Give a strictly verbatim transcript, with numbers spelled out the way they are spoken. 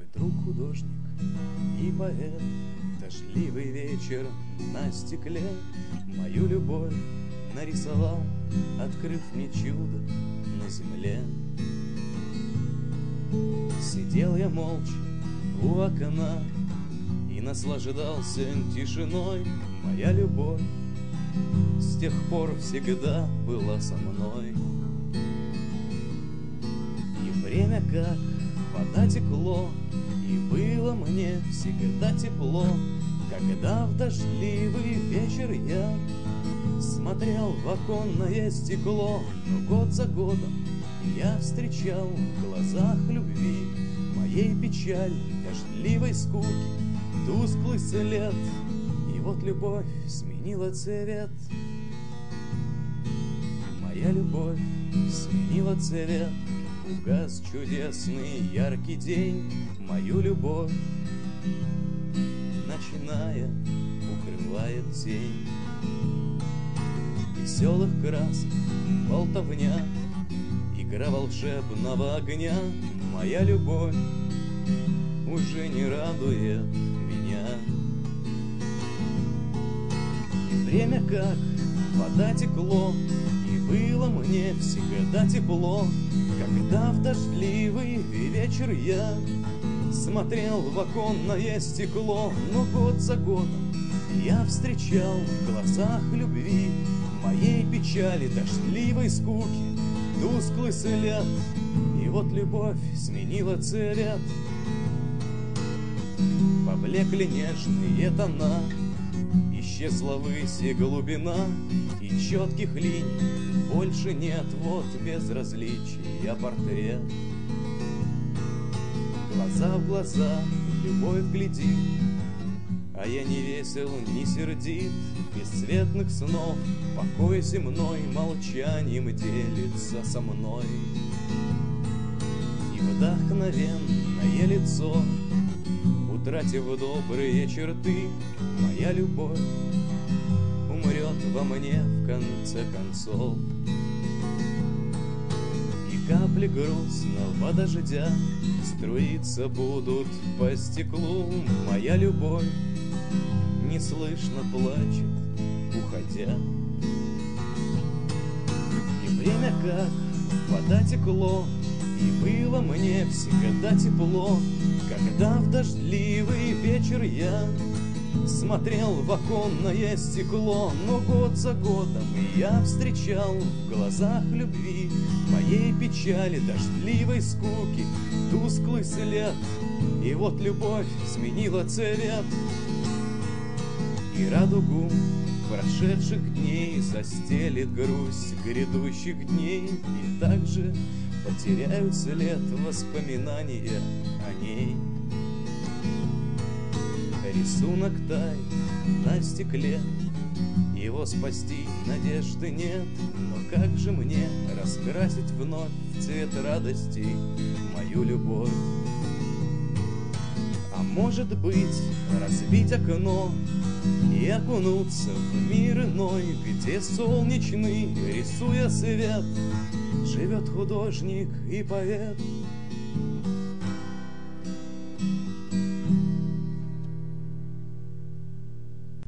друг художник и поэт. Дождливый вечер на стекле мою любовь нарисовал, открыв мне чудо на земле. Сидел я молча у окна и наслаждался тишиной. Моя любовь с тех пор всегда была со мной. И время как вода текло, и было мне всегда тепло, когда в дождливый вечер я смотрел в оконное стекло. Но год за годом я встречал в глазах любви моей печаль, дождливой скуки, тусклый след. И вот любовь сменила цвет. Моя любовь сменила цвет. Угас чудесный яркий день. Мою любовь, начиная, укрывает тень. Веселых красок болтовня, игра волшебного огня. Моя любовь уже не радует меня. И время как вода текло, и было мне всегда тепло, когда в дождливый вечер я смотрел в оконное стекло. Но год за годом я встречал в глазах любви моей печали, дождливой скуки, тусклый след. И вот любовь сменила цвет. Поблекли нежные тона, исчезла высь и глубина, и четких линий больше нет. Вот безразличия портрет. Глаза в глаза любовь глядит, а я не весел, не сердит. Бесцветных снов покой земной молчанием делится со мной. И вдохновенное лицо, утратив добрые черты, моя любовь умрет во мне в конце концов. И капли грустного дождя струиться будут по стеклу. Моя любовь неслышно плачет, уходя. И время как вода текло, и было мне всегда тепло, когда в дождливый вечер я смотрел в оконное стекло. Но год за годом я встречал в глазах любви моей печали, дождливой скуки, тусклый след. И вот любовь сменила цвет. И радугу прошедших дней застелит грусть грядущих дней. И также потеряют след воспоминания о ней. Рисунок тает на стекле, его спасти надежды нет. Но как же мне раскрасить вновь в цвет радости мою любовь? А может быть, разбить окно и окунуться в мир иной, где солнечный, рисуя свет, живет художник и поэт.